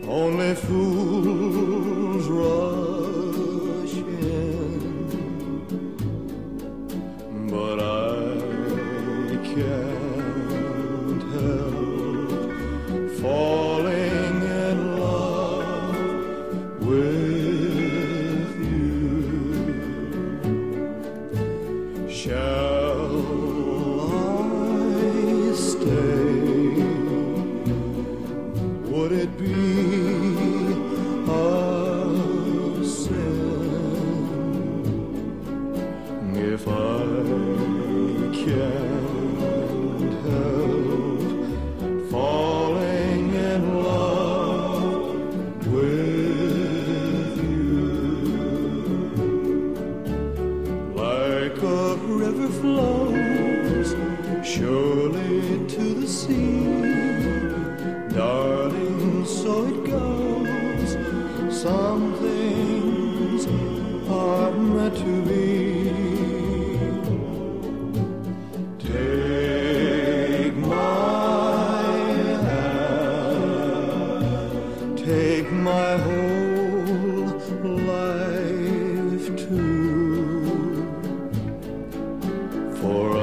Only fools rush in, but I can't help falling in love with you. Shall I stay? Would it be a sin if I can't help falling in love with you? Like a river flows surely to the sea, darling, so it goes. Some things are meant to be. Take my hand, take my whole life too, for I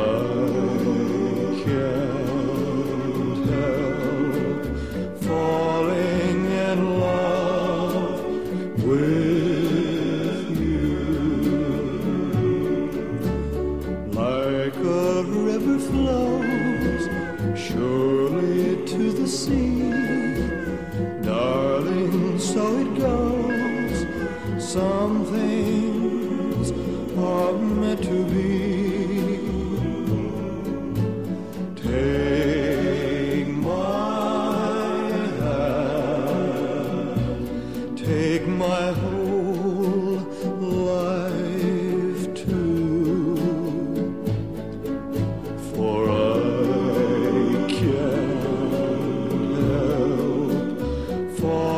can't help falling in love with you. Like a river flows surely to the sea, darling, so it goes. Some things are meant to be. Take my hand, take my whole life too, for I can't help falling